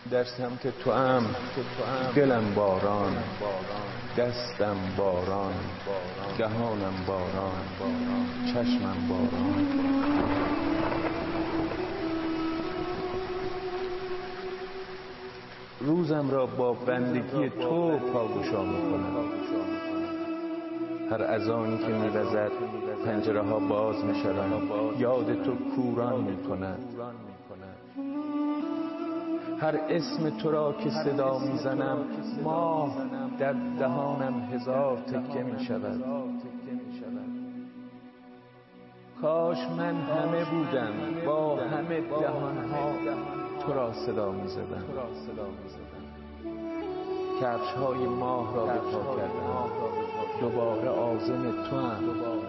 در سمت تو ام دلم باران، دستم باران، دهانم باران، چشمم باران. روزم را با بندگی تو پاگشا میکنم. هر اذانی که میوزد پنجره ها باز میشوند، یاد تو کوران میکند. هر اسم تو را که صدا میزنم، ماه در دهانم هزار تکه میشود. کاش من همه بودم با همه دهانها تو را صدا میزدم. کفش های ماه را به پا کردم، دوباره عازم تو هم.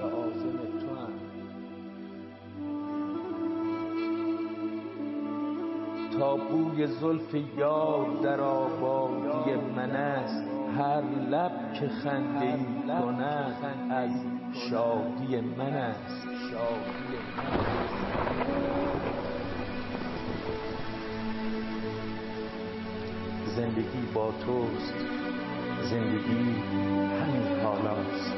تا بوی زلف یار در آبادی من است، هر لب که خنده ای کند از شادی من است. زندگی با توست، زندگی همین حالاست.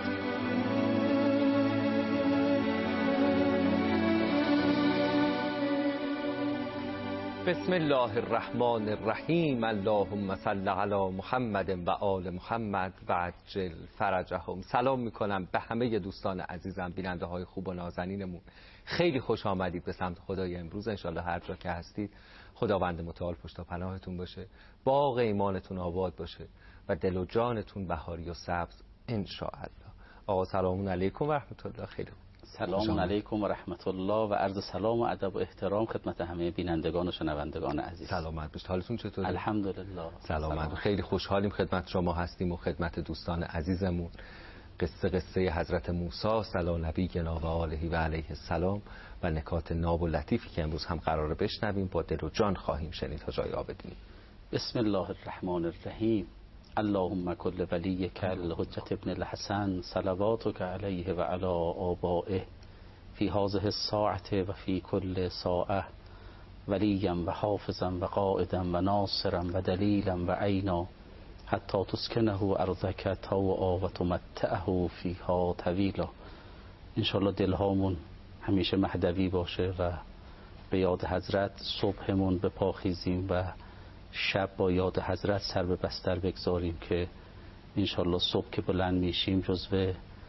بسم الله الرحمن الرحیم. اللهم صل علی محمد و آل محمد و عجل فرجهم. سلام میکنم به همه دوستان عزیزم، بیننده های خوب و نازنینمون. خیلی خوش آمدید به سمت خدای امروز. انشالله هر جا که هستید خداوند متعال پشت و پناهتون باشه، باغ ایمانتون آباد باشه و دل و جانتون بهاری و سبز انشاءالله. آقا سلام علیکم و رحمت الله. خیلی سلام علیکم و رحمت الله و عرض سلام و ادب و احترام خدمت همه بینندگان و شنوندگان عزیز. سلامت باشید. حالتون چطوره؟ الحمدلله. سلامت. خیلی خوشحالیم خدمت شما هستیم و خدمت دوستان عزیزمون. قصه حضرت موسی سلام نبینا و آله و علیه السلام و نکات ناب و لطیفی که امروز هم قراره بشنویم با دل و جان خواهیم شنید تا جای آبدین. بسم الله الرحمن الرحیم. اللهم کل ولیک الحجة ابن الحسن صلواتک علیه و علی آبائه فی هذه الساعة و فی کل ساعة ولیا و حافظا و قائدا و ناصرا و دلیلا و عینا حتی تسکنه ارضک طوعا و تمتعه فیها طویلا. انشالله دلهامون همیشه مهدوی باشه و به یاد حضرت صبحمون به پا خیزیم و شب با یاد حضرت سر به بستر بگذاریم که انشالله صبح که بلند میشیم جزو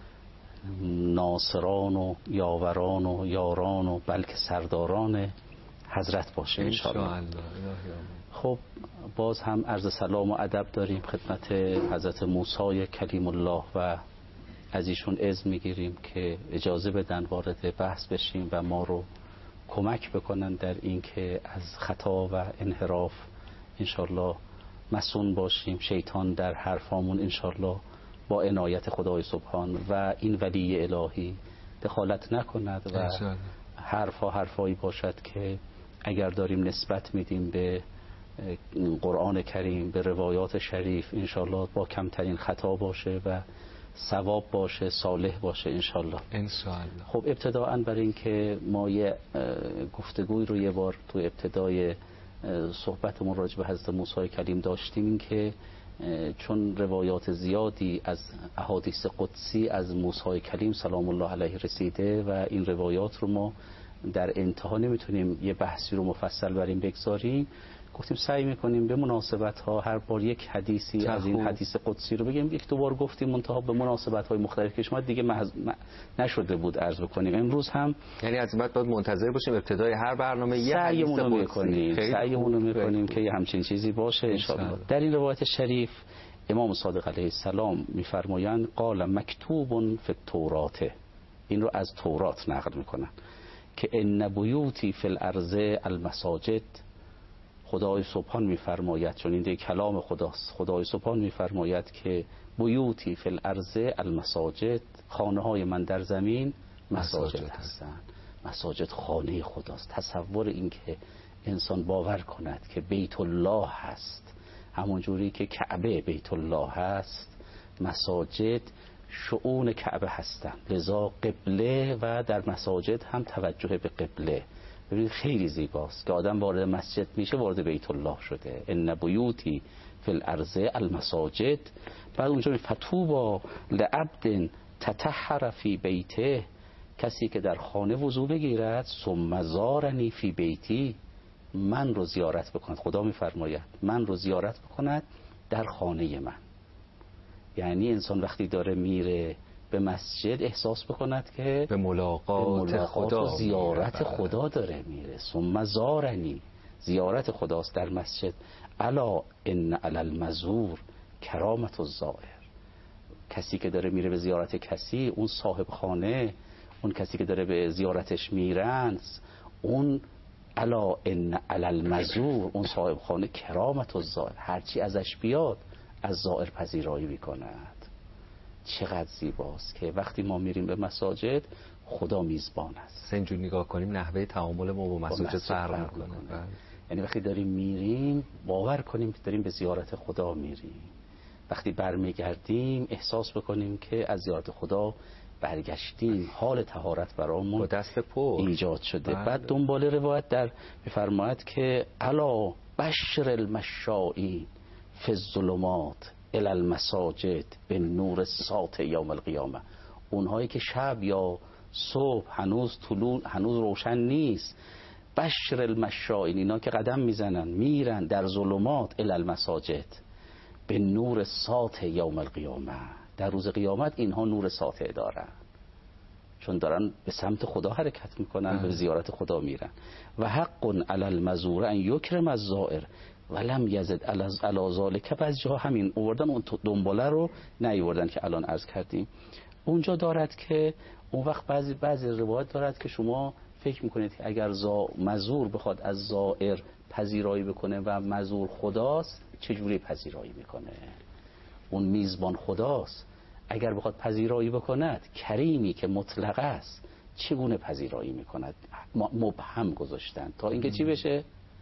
ناصران و یاوران و یاران و بلکه سرداران حضرت باشه انشالله. خب باز هم عرض سلام و ادب داریم خدمت حضرت موسی کلیم الله و از ایشون اذن میگیریم که اجازه بدن وارد بحث بشیم و ما رو کمک بکنن در این که از خطا و انحراف انشالله مسون باشیم، شیطان در حرفامون انشالله با عنایت خدای سبحان و این ولی الهی دخالت نکند و حرفایی باشد که اگر داریم نسبت میدیم به قرآن کریم، به روایات شریف، انشالله با کمترین خطا باشه و ثواب باشه، صالح باشه انشالله. خب ابتداءً برای این که ما یه گفتگوی رو یه بار تو ابتدای صحبتمون راجع به حضرت موسی کلیم داشتیم، این که چون روایات زیادی از احادیث قدسی از موسی کلیم سلام الله علیه رسیده و این روایات رو ما در انتها نمیتونیم یه بحثی رو مفصل بریم بگذاریم، گفتیم سعی میکنیم به مناسبت ها هر بار یک حدیثی از این حدیث قدسی رو بگیم. یک دو بار گفتیم منتها به مناسبت های مختلف که شما دیگه نشده بود عرض بکنیم. امروز هم یعنی از بعد باید منتظر باشیم ابتدای هر برنامه یه حدیث قدسی سعیمون میکنیم که همچین چیزی باشه انشاءالله. در این روایت شریف امام صادق علیه السلام میفرمایند قال مکتوب فی التوراة، این رو از تورات نقل میکنن که ان بیوتی فی الارض المساجد. خدای سبحان میفرماید، چون این دیگه کلام خداست، خدای سبحان میفرماید که بیوتی فی الارض المساجد، خانه های من در زمین مساجد هستند. مساجد خانه خداست. تصور این که انسان باور کند که بیت الله هست، همون جوری که کعبه بیت الله هست، مساجد شؤون کعبه هستند. لذا قبله و در مساجد هم توجه به قبله ببینید خیلی زیباست که آدم وارد مسجد میشه وارد بیت الله شده. ان بیوتی فی الارض المساجد. بعد اونجا فتوبا لعبد تطهر فی بیته، کسی که در خانه وضو بگیرد ثم زارنی فی بیتی، من رو زیارت بکند. خدا میفرماید من رو زیارت بکند در خانه من. یعنی انسان وقتی داره میره به مسجد احساس بکند که به ملاقات خدا و زیارت خدا داره میره. ثم زارنی، زیارت خداست در مسجد. الا ان علی المزور کرامت الزائر. کسی که داره میره به زیارت کسی، اون صاحب خانه، اون کسی که داره به زیارتش میرن، اون الا ان علی المزور، اون صاحب خانه کرامت الزائر، هرچی ازش بیاد از زائر پذیرایی میکند. چقدر زیباست که وقتی ما میریم به مساجد خدا میزبان است. اینجور نگاه کنیم نحوه تعامل ما با مساجد فرق میکنه. یعنی وقتی داریم میریم باور کنیم که داریم به زیارت خدا میریم. وقتی برمیگردیم احساس بکنیم که از زیارت خدا برگشتیم، حال طهارت برامون با دست پر ایجاد شده. بعد دنبال روایت در میفرماید که الا بشر المشائین فی الظلمات الی المساجد به نور ساط یوم القیامه. اونهایی که شب یا صبح هنوز روشن نیست، بشر المشائین، اینا که قدم میزنن میرن در ظلمات الی المساجد به نور ساطع یوم القیامه، در روز قیامت اینها نور ساطع دارن، چون دارن به سمت خدا حرکت میکنن، به زیارت خدا میرن. و حق علی المزور ان یکرم الزائر ولم یزد علی ذلک. بعضی جاها همین آوردن، اون دنباله رو نیاوردن که الان عرض کردیم. اونجا دارد که اون وقت بعضی روایت دارد که شما فکر میکنید که اگر مزور بخواد از زائر پذیرایی بکنه و مزور خداست، چجوری پذیرایی میکنه؟ اون میزبان خداست، اگر بخواد پذیرایی بکند، کریمی که مطلق است چگونه پذیرایی میکند؟ مبهم گذاشتن تا اینکه چی بشه؟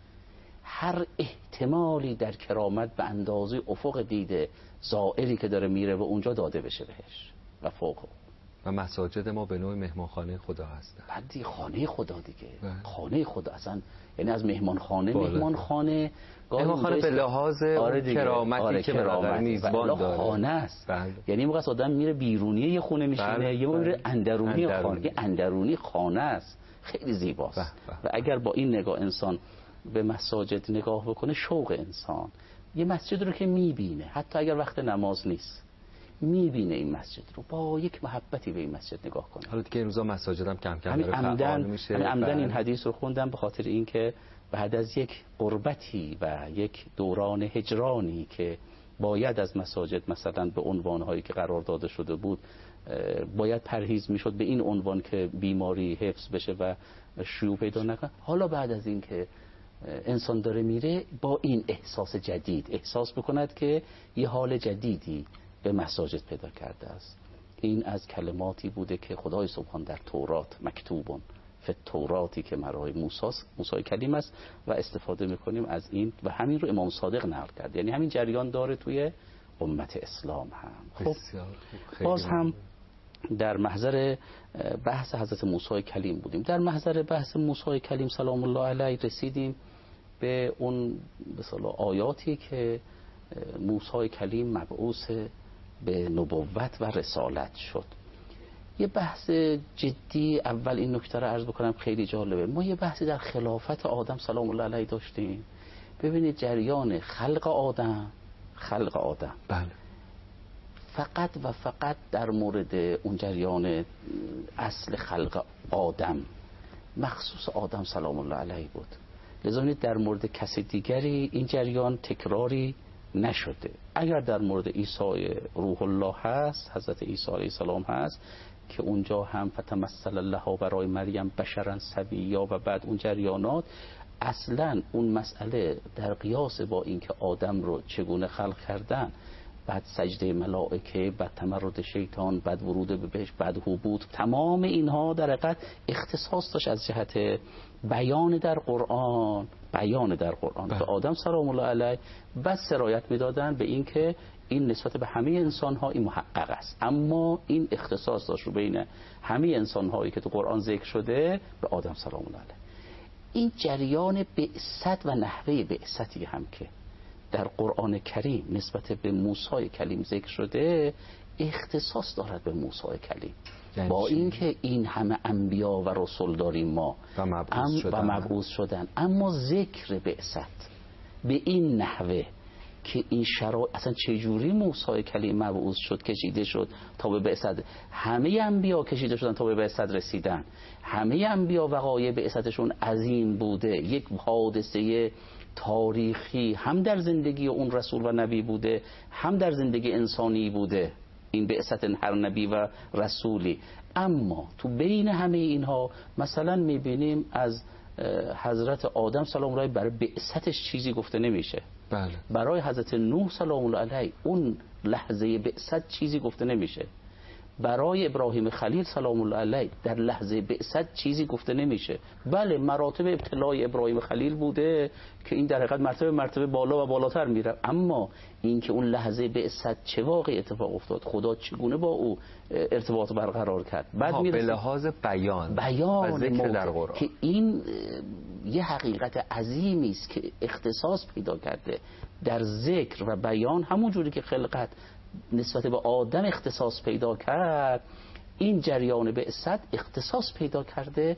هر احتمالی در کرامت به اندازه افق دیده زائری که داره میره و اونجا داده بشه بهش و فوق. و مساجد ما به نوع مهمانخانه خدا هستن. بعدی خانه خدا دیگه. خانه خدا اصلا، یعنی از مهمانخانه مهمانخانه به لحاظ کرامتی که برای میزبان داره خانه است. یعنی موقع آدم میره بیرونی یه خونه میشینه، یه موقع میره اندرونی خانه. یه اندرونی خانه است، خیلی زیباست. و اگر با این نگاه انسان به مساجد نگاه بکنه، شوق انسان یه مسجد رو که میبینه، حتی اگر وقت نماز نیست میبینه این مسجد رو، با یک محبتی به این مسجد نگاه کنه. حالا دیگه این روزا مساجد هم کم کم داره فعال میشه. عمدن این حدیث رو خوندم به خاطر اینکه بعد از یک غربتی و یک دوران هجرانی که باید از مساجد مثلا به عنوانهایی که قرار داده شده بود باید پرهیز میشد، به این عنوان که بیماری حفظ بشه و شیوع پیدا نکنه، حالا بعد از این که انسان داره میره با این احساس جدید احساس بکند که یه حال جدیدی به مساجد پیدا کرده است. این از کلماتی بوده که خدای سبحان در تورات مکتوبون فی توراتی که مرای موسی کلیم است و استفاده میکنیم از این و همین رو امام صادق نقل کرد. یعنی همین جریان داره توی امت اسلام هم. خب باز هم در محضر بحث حضرت موسی کلیم بودیم. در محضر بحث موسی کلیم سلام الله علیه رسیدیم به اون مثلا آیاتی که موسی کلیم مبعوث به نبوت و رسالت شد. یه بحث جدی، اول این نکته رو عرض بکنم خیلی جالبه. ما یه بحثی در خلافت آدم سلام الله علیه داشتیم. ببینید جریان خلق آدم بله، فقط و فقط در مورد اون جریان اصل خلق آدم مخصوص آدم سلام الله علیه بود. لذا در مورد کسی دیگری این جریان تکراری نشده. اگر در مورد عیسی روح الله هست، حضرت عیسی علیه السلام هست که اونجا هم فتمثل الله برای مریم بشرا سویا و بعد اون جریانات، اصلا اون مسئله در قیاس با اینکه آدم رو چگونه خلق کردن، بعد سجده ملائکه، بعد تمرد شیطان، بعد ورود به بهشت، بعد حبوط، تمام اینها در حقیقت اختصاص داشت از جهت بیان در قرآن که آدم سلام الله علیه بس سرایت میدادن به این که این نسبت به همه انسان ها این محقق است، اما این اختصاص داشت رو بین همه انسان هایی که تو قرآن ذکر شده به آدم سلام الله علیه. این جریان بعثت و نحوه بعثتی هم که در قرآن کریم نسبت به موسی کلیم ذکر شده اختصاص دارد به موسی کلیم. با اینکه این همه انبیا و رسول داریم ما و مبعوث شدن، اما ذکر بعثت به این نحوه که این شرایط اصلا چجوری موسی کلیم مبعوث شد، کشیده شد تا به بعثت، همه انبیا کشیده شدن تا به بعثت رسیدن، همه انبیا وقایع بعثتشون عظیم بوده، یک حادثه تاریخی هم در زندگی اون رسول و نبی بوده، هم در زندگی انسانی بوده، این بعثت هر نبی و رسولی. اما تو بین همه اینها مثلا میبینیم از حضرت آدم سلام الله علیه برای بعثتش چیزی گفته نمیشه. بله. برای حضرت نوح سلام الله علیه اون لحظه بعثت چیزی گفته نمیشه. برای ابراهیم خلیل سلام الله علیه در لحظه بعثت چیزی گفته نمیشه. بله مراتب ابتلای ابراهیم خلیل بوده که این در حقیقت مرتبه بالا و بالاتر میره، اما این که اون لحظه بعثت چه واقعی اتفاق افتاد، خدا چگونه با او ارتباط برقرار کرد، بعد به لحاظ بیان و ذکر در قرآن، که این یه حقیقت عظیمی است که اختصاص پیدا کرده در ذکر و بیان، همون جوری که خلقت نسبت به آدم اختصاص پیدا کرد، این جریان بعثت اختصاص پیدا کرده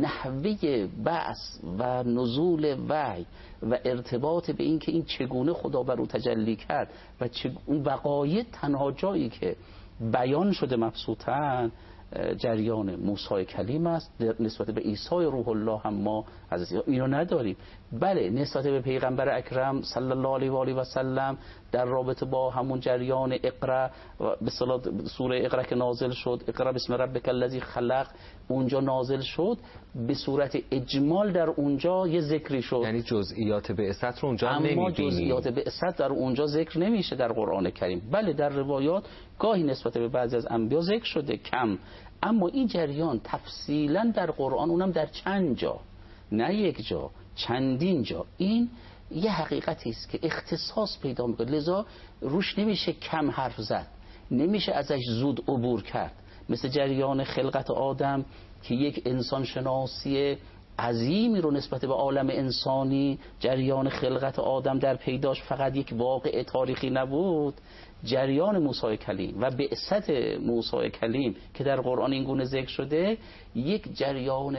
نحوه بعث و نزول وحی و ارتباط به این که این چگونه خدا بر او تجلی کرد و اون وقایع تنها جایی که بیان شده مبسوطن جریان موسی کلیم است. نسبت به عیسی روح الله هم ما از اینو نداریم. بله نسبت به پیغمبر اکرم صلی الله علیه و آله و سلم در رابطه با همون جریان اقرا و به صلاح سوره اقرا که نازل شد، اقرا بسم ربک الذی خلق، اونجا نازل شد به صورت اجمال، در اونجا یه ذکری شد، یعنی جزئیات بعثت رو اونجا نمی‌بینیم، اما جزئیات بعثت در اونجا ذکر نمیشه در قرآن کریم. بله در روایات گاهی نسبت به بعضی از انبیا ذکر شده کم، اما این جریان تفصیلا در قرآن، اونم در چند جا، نه یک جا، چندین جا، این یه حقیقتی است که اختصاص پیدا میکنه، لذا روش نمیشه کم حرف زد، نمیشه ازش زود عبور کرد. مثل جریان خلقت آدم که یک انسان شناسی عظیمی رو نسبت به عالم انسانی، جریان خلقت آدم در پیداش فقط یک واقع تاریخی نبود، جریان موسی کلیم و بعثت موسی کلیم که در قرآن این گونه ذکر شده یک جریان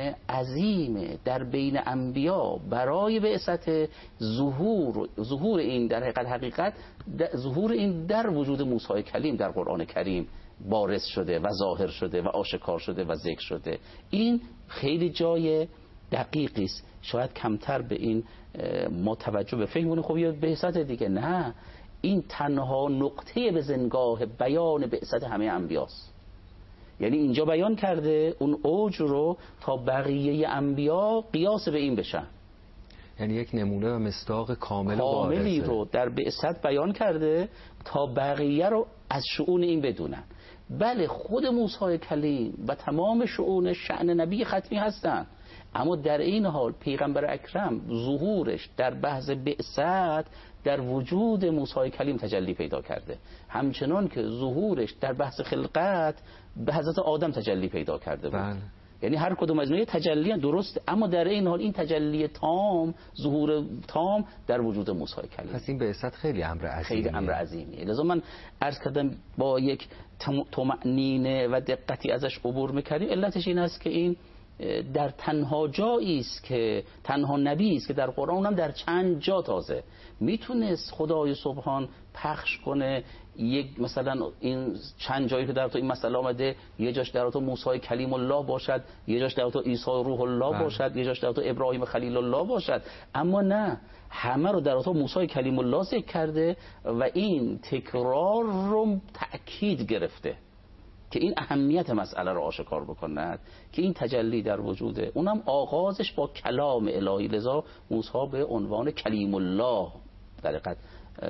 عظیم در بین انبیا برای بعثت ظهور این در حقیقت ظهور این در وجود موسی کلیم در قرآن کریم بارز شده و ظاهر شده و آشکار شده و ذکر شده. این خیلی جای دقیقی است، شاید کمتر به این ما توجه به فکر کنیم خب یه بعثت دیگه، نه، این تنها نقطه به زنگاه بیان بعثت همه انبیاست. یعنی اینجا بیان کرده اون اوج رو تا بقیه انبیا قیاس به این بشن، یعنی یک نمونه و مصداق کاملی رو در بعثت بیان کرده تا بقیه رو از شؤون این بدونن. بله خود موسی کلیم و تمام شؤون شأن نبی ختمی هستن، اما در این حال پیغمبر اکرم ظهورش در بحث بعثت در وجود موسی کلیم تجلی پیدا کرده، همچنان که ظهورش در بحث خلقت به حضرت آدم تجلی پیدا کرده بود. یعنی هر کدوم از اینا تجلی درست، اما در این حال این تجلی تام، ظهور تام در وجود موسی کلیم. پس این بعثت خیلی امر عظیمیه، خیلی امر عظیمیه. لذا من عرض کردم با یک طمأنینه و دقتی ازش عبور می‌کردیم. علتش این است که این در تنها جایی است که تنها نبی است که در قرآن، اونم در چند جا تازه میتونست خدای سبحان پخش کنه. یک مثلا این چند جایی که در تو این مسئله آمده، یه جاش در تو موسی کلیم الله باشد، یه جاش در تو عیسی روح الله باشد، یه جاش در تو ابراهیم خلیل الله باشد، اما نه، همه رو در تو موسی کلیم الله ذکر کرده و این تکرار رو تأکید گرفته که این اهمیت مسئله رو آشکار بکند که این تجلی در وجوده، اونم آغازش با کلام الهی، لذا موسی به عنوان کلیم الله در حقیقت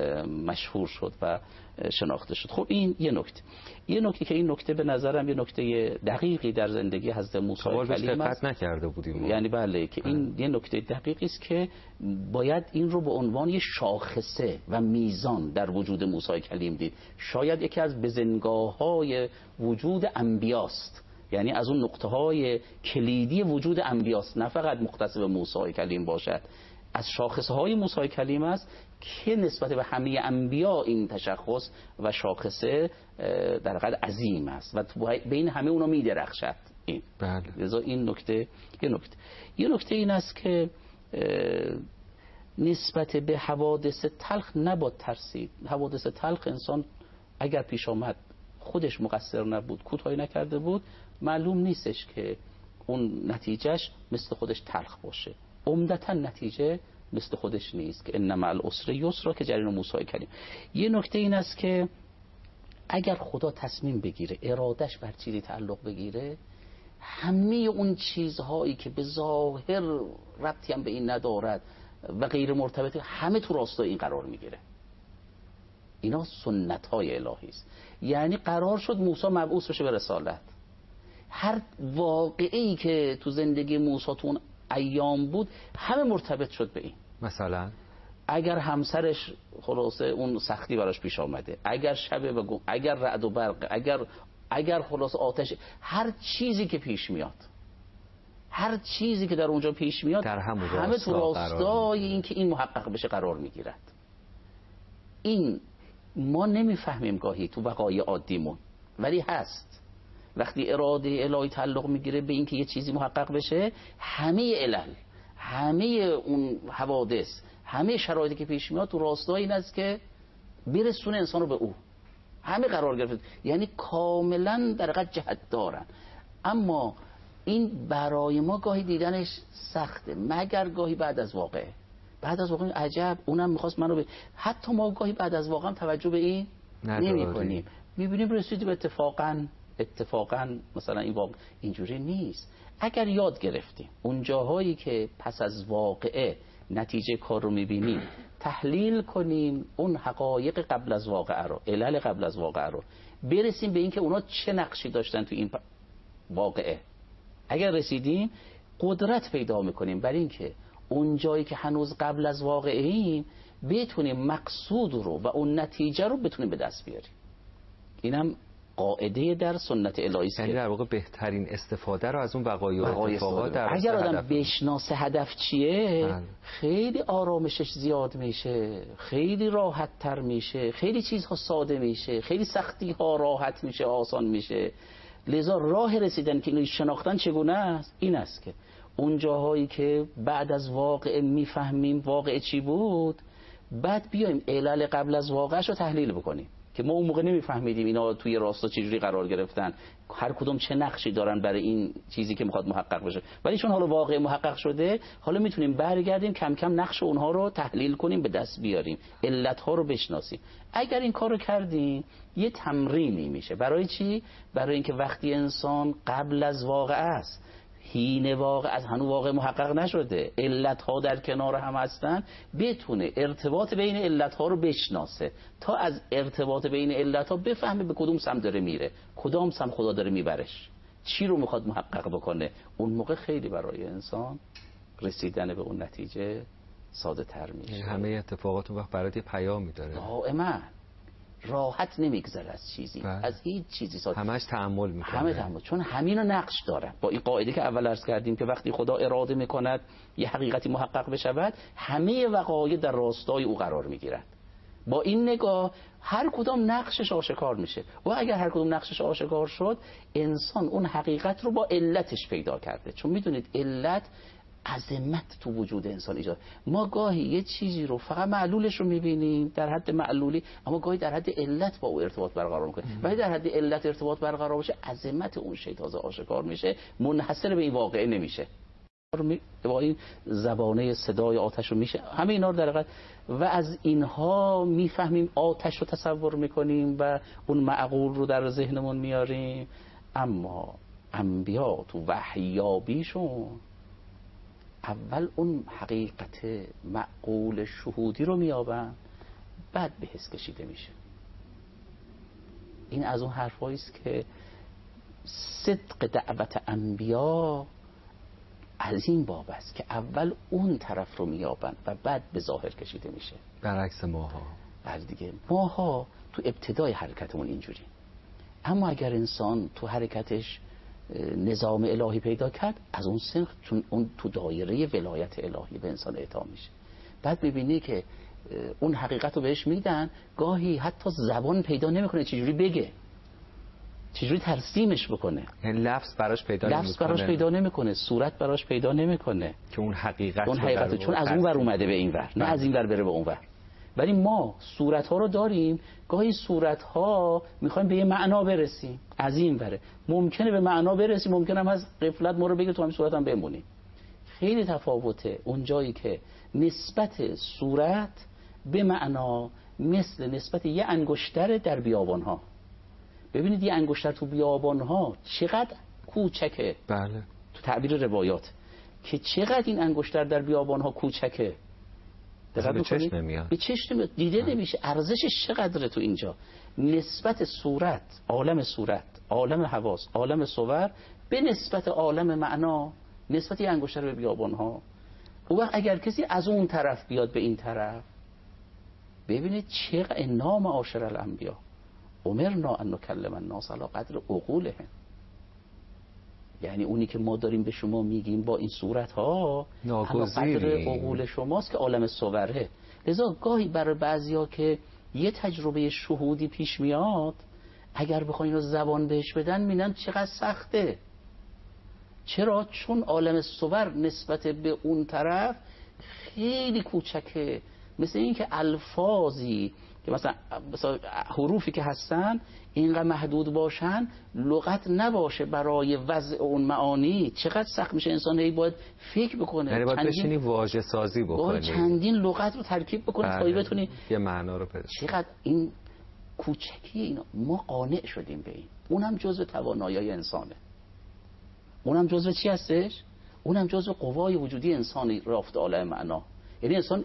مشهور شد و شناخته شد. خب این یه نکته که این نکته به نظرم یه نکته دقیقی در زندگی حضرت موسی کلیم است، نکرده بودیم یعنی بله که این یه نکته دقیقی است که باید این رو به عنوان یه شاخصه و میزان در وجود موسی کلیم دید. شاید یکی از بزنگاه‌های وجود انبیاست یعنی از اون نقطه های کلیدی وجود انبیاست، نه فقط مختص به موسی کلیم باشد، از شاخصه های موسی کلیم است که نسبت به همه انبیا این تشخص و شاخصه در حقیقت عظیم است و بین همه اونا میدرخشد. این بله. لذا این نکته یه نکته این است که نسبت به حوادث تلخ نباید ترسید. حوادث تلخ انسان اگر پیش آمد خودش مقصر نبود، کوتاهی نکرده بود، معلوم نیستش که اون نتیجهش مثل خودش تلخ باشه. عمدتاً نتیجه مثل خودش نیست که ان مع العسر یسرا که جریان موسی کلیم. یه نکته این است که اگر خدا تصمیم بگیره، ارادش بر چیزی تعلق بگیره، همه اون چیزهایی که به ظاهر ربطی هم به این ندارد و غیر مرتبطه، همه تو راستای این قرار میگیره. اینا سنت های الهی است. یعنی قرار شد موسی مبعوث بشه به رسالت. هر واقعی که تو زندگی موسی تو اون ایام بود همه مرتبط شد به این. مثلا اگر همسرش خلاصه اون سختی براش پیش آمده، اگر شبه و اگر رعد و برق، اگر خلاصه آتش، هر چیزی که پیش میاد، هر چیزی که در اونجا پیش میاد، در همه تو راستای این که این محقق بشه قرار میگیرد. این ما نمیفهمیم گاهی تو وقایع عادیمون، ولی هست. وقتی اراده الهی تعلق میگیره به این که یه چیزی محقق بشه، همه علل، همه اون حوادث، همه شرایطی که پیش میاد تو راستای این است که برسونه انسان رو به او. همه قرار گرفت، یعنی کاملا در حقیقت جهت دارن. اما این برای ما گاهی دیدنش سخته، مگر گاهی بعد از واقعه. بعد از واقع عجب، اونم میخواست منو حتی ما گاهی بعد از واقع هم توجه به این نمی کنیم. میبینیم رسیدی به اتفاقا مثلا این واقع اینجوری نیست. اگر یاد گرفتیم اون جاهایی که پس از واقعه نتیجه کار رو میبینیم، تحلیل کنیم اون حقایق قبل از واقعه رو، علل قبل از واقعه رو، برسیم به این که اونا چه نقشی داشتن تو این واقعه. اگر رسیدیم قدرت پیدا میکنیم برای این که اون جایی که هنوز قبل از واقعه ایم بتونیم مقصود رو و اون نتیجه رو بتونیم به دست بیاریم. اینم قاعده در سنت الهی است. یعنی در واقع بهترین استفاده رو از اون وقایع و اتفاقات در اگر آدم بشناسه هدف چیه، خیلی آرامشش زیاد میشه، خیلی راحت تر میشه، خیلی چیزها ساده میشه، خیلی سختی ها راحت میشه، آسان میشه. لذا راه رسیدن که اینو شناختن چگونه است، این است که اون جاهایی که بعد از واقع میفهمیم واقع چی بود، بعد بیایم علل قبل از واقعش رو تحلیل بکنیم که ما اون موقع نمیفهمیدیم اینا توی راستا چجوری قرار گرفتن، هر کدوم چه نقشی دارن برای این چیزی که میخواد محقق بشه. ولی چون حالا واقع محقق شده، حالا میتونیم برگردیم کم کم نقش اونها رو تحلیل کنیم، به دست بیاریم، علتها رو بشناسیم. اگر این کارو کردیم یه تمرینی میشه. برای چی؟ برای اینکه وقتی انسان قبل از واقع است، حین واقع از هنوز واقع محقق نشده، علتها در کنار هم هستن، بتونه ارتباط بین علتها رو بشناسه تا از ارتباط بین علتها بفهمه به کدوم سمت داره میره، کدام سمت خدا داره میبرش، چی رو میخواد محقق بکنه. اون موقع خیلی برای انسان رسیدن به اون نتیجه ساده تر میشه. همه اتفاقات اون وقت برات پیامی داره. دائما راحت نمیگذره از چیزی، از هیچ چیزی ساده، همش تأمل میکنه. همه تأمل، چون همینو نقش داره. با این قاعده که اول عرض کردیم که وقتی خدا اراده میکند یه حقیقتی محقق بشود، همه وقایع در راستای او قرار میگیرند. با این نگاه هر کدام نقشش آشکار میشه و اگر هر کدام نقشش آشکار شد، انسان اون حقیقت رو با علتش پیدا کرده. چون میدونید علت عظمت تو وجود انسان ایجاد. ما گاهی یه چیزی رو فقط معلولش رو میبینیم در حد معلولی، اما گاهی در حد علت با او ارتباط برقرار میکنیم. ولی در حد علت ارتباط برقرار باشه، عظمت اون شی تازه آشکار میشه، منحصر به این واقعه نمیشه. با این زبانه صدای آتش رو میشه همه اینا رو در حقیقت و از اینها میفهمیم، آتش رو تصور میکنیم و اون معقول رو در ذهنمون میاریم. اما انبیا تو وحیابیشون اول اون حقیقت معقول شهودی رو میابن، بعد به حس کشیده میشه. این از اون حرفایی است که صدق دعوت انبیا از این باب است که اول اون طرف رو میابن و بعد به ظاهر کشیده میشه. برعکس ماها. دیگه ماها تو ابتدای حرکتمون اینجوری، اما اگر انسان تو حرکتش نظام الهی پیدا کرد، از اون سن چون اون تو دایره ولایت الهی به انسان اعطا میشه. بعد ببینی که اون حقیقت رو بهش میدن، گاهی حتی زبان پیدا نمیکنه چجوری بگه، چجوری ترسیمش بکنه، یعنی لفظ براش پیدا نمیکنه، صورت براش پیدا نمیکنه که اون حقیقت چون از اون ور اومده به این ور، نه از این ور بره به اون ور. ولی ما صورت ها رو داریم، گاهی صورت ها میخوایم به یه معنا برسیم، از این وره ممکنه به معنا برسیم، ممکنه هم از غفلت ما رو بگه تو همین صورت هم بمونیم. خیلی تفاوته اون جایی که نسبت صورت به معنا مثل نسبت یه انگشتر در بیابان ها. ببینید یه انگشتر تو بیابان ها چقدر کوچکه، بله، تو تعبیر روایات که چقدر این انگشتر در بیابان ها کوچکه، به چشم نمیاد، به چشم نمیاد، دیده نمیشه. ارزشش چقدره تو اینجا نسبت صورت، عالم حواس، عالم صور به نسبت عالم معنا، نسبت یه انگشتر به بیابان ها. اون وقت اگر کسی از اون طرف بیاد به این طرف، ببینید چقدر نام معاشر الانبیا امرنا ان نکلم الناس علی قدر عقولهم. یعنی اونی که ما داریم به شما میگیم با این صورت ها قدر عقول شماست که عالم صوره. لذا گاهی برای بعضیا که یه تجربه شهودی پیش میاد، اگر بخواین رو زبان بهش بدن میبینن چقدر سخته. چرا؟ چون عالم صور نسبت به اون طرف خیلی کوچکه. مثل این که الفاظی که مثلا حروفی که هستن اینقدر محدود باشن، لغت نباشه برای وضع اون معانی، چقدر سخت میشه. انسان هی باید فکر بکنه، یعنی باید بشینی واژه سازی بکنی، چندین لغت رو ترکیب بکنی تا بتونی یه معنا رو پیدا. چقدر این کوچکی اینا. ما قانع شدیم به این. اونم جزء توانایی انسانه. اونم جزء چی هستش؟ اونم جزء قوای وجودی انسانی رفت عالم معنا. یعنی انسان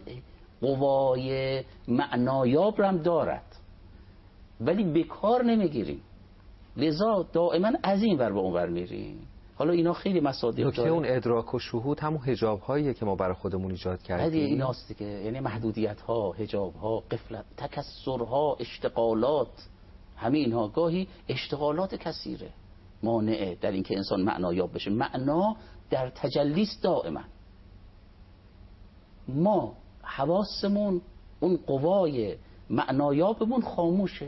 قوای معنایاب رو هم دارد ولی به کار نمیگیریم، لذا دائما از این ور به اون ور میریم. حالا اینا خیلی مصادیق داره. اون ادراک و شهود همون حجاب هاییه که ما برای خودمون ایجاد کردیم. ایناست دیگه، یعنی محدودیت ها، حجاب ها، غفلت، تکثر ها، اشتغالات، همین اینها گاهی اشتغالات کثیره مانعه در اینکه انسان معنایاب بشه. معنا در تجلیست دائما. ما حواسمون اون قوای معنایابمون خاموشه،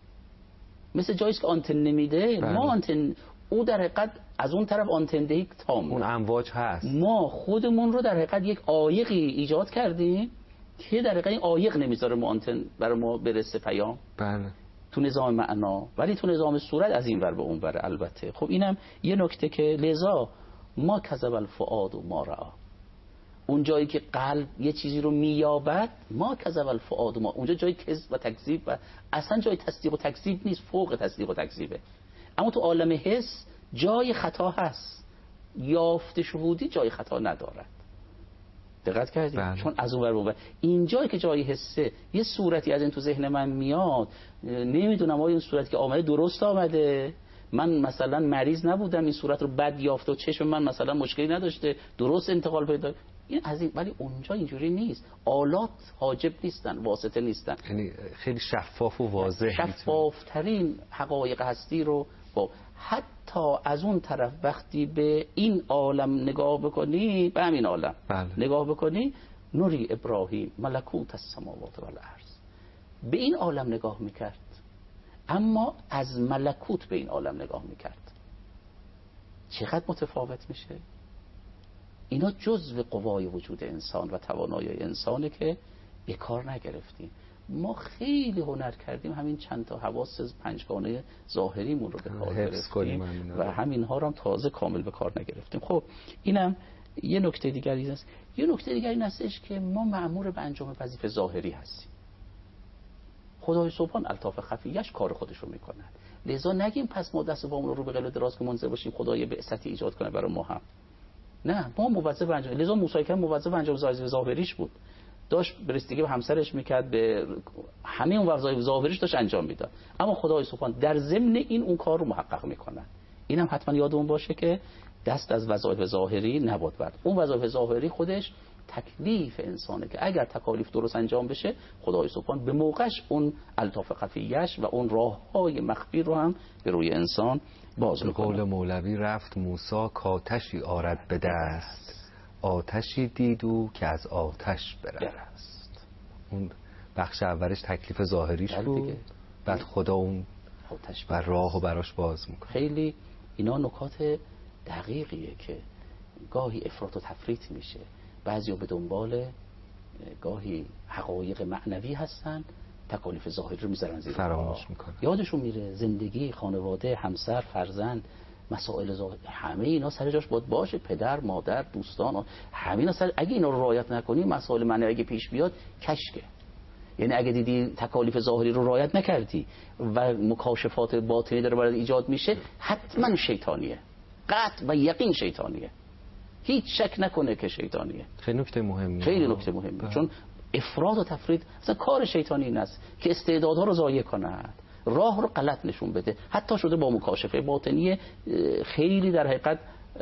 مثل جاییست که آنتن نمیده. ما آنتن، او در حقیقت از اون طرف آنتن دهی تام، اون امواج هست. ما خودمون رو در حقیقت یک عایقی ایجاد کردیم که در حقیقت این عایق نمیذاره ما آنتن برای ما برسه پیام. بله. تو نظام معنا، ولی تو نظام صورت از این ور به اون ور. البته خب اینم یه نکته که لذا ما کذب الفؤاد و ما رأى. اون جایی که قلب یه چیزی رو مییابد، ما کذب الفؤاد ما، اونجا جای کذب و تکذیب و اصلا جای تصدیق و تکذیب نیست، فوق تصدیق و تکذیبه. اما تو عالم حس جای خطا هست، یافت شهودی جای خطا ندارد. دقت کردید؟ چون از اون ور اون ور این جایی که جای حسه، یه صورتی از این تو ذهن من میاد، نمیدونم آیا این صورتی که آمده درست آمده، من مثلا مریض نبودم این صورت رو بد یافته و چشم من مثلا مشکلی نداشته، درست انتقال پیدا، این از این. ولی اونجا اینجوری نیست، آلات حاجب نیستن، واسطه نیستن، یعنی خیلی شفاف و واضح، شفافترین حقایق هستی رو با. حتی از اون طرف وقتی به این عالم نگاه بکنی، به همین عالم نگاه بکنی، نوری ابراهیم ملکوت السماوات و الارض، به این عالم نگاه میکرد اما از ملکوت به این عالم نگاه میکرد. چقدر متفاوت میشه. اینا جزء قوای وجود انسان و توانایی انسانه که به کار نگرفتیم. ما خیلی هنر کردیم همین چند تا حواس پنجگانه ظاهریمون رو به کار گرفتیم و همین ها رو هم تازه کامل به کار نگرفتیم. خب اینم یه نکته دیگری است. یه نکته دیگری این هستش که ما مأمور به انجام وظیفه ظاهری هستیم. خدای سبحان الطاف خفیش کار خودش رو میکنه. لذا نگیم پس ما دست بامون رو به قلو دراز که منتظر باشیم خدای بعثتی ایجاد کنه برای ما هم. نه، ما موظف انجام. لذا موسی کلیم موظف انجام وظیفه ظاهریش بود. داشت برستگی به همسرش میکرد، به همه اون وظایف ظاهریش داشت انجام میداد. اما خدای سبحان در ضمن این اون کار رو محقق میکنه. اینم حتما یادمون باشه که دست از وظایف ظاهری نباید برد. اون وظایف ظاهری خودش تکلیف انسانه که اگر تکالیف درست انجام بشه خدای سبحان به موقعش اون الطاف خفیش و اون راههای مخفی رو هم به روی انسان باز میکنه. قول مولوی رفت موسی کاتشی آرد به دست، آتشی دیدو که از آتش برست. اون بخش اولش تکلیف ظاهریش بود، بعد خدا اون بر راهو براش باز میکنه. خیلی اینا نکات دقیقیه که گاهی افراط و تفریط میشه، بعضیا به دنبال گاهی حقایق معنوی هستن، تکالیف ظاهری رو میذارن زیر فراموش میکنن، یادشون میره زندگی، خانواده، همسر، فرزند، مسائل ظاهری همه اینا سر جاش باشه، پدر، مادر، دوستان، همه اینا اگه اینا رو رعایت نکنی مسائل معنوی اگه پیش بیاد کشکه. یعنی اگه دیدی تکالیف ظاهری رو رعایت نکردی و مکاشفات باطنی داره برات ایجاد میشه، حتما شیطانیه، قطع و یقین شیطانیه، هیچ شک نکنه که شیطانیه. خیلی نکته مهمیه، خیلی نکته مهمیه، چون افراط و تفرید اصلا کار شیطانی این است که استعدادها رو ضایع کند، راه رو غلط نشون بده. حتی شده با مکاشفه باطنی خیلی در حقیقت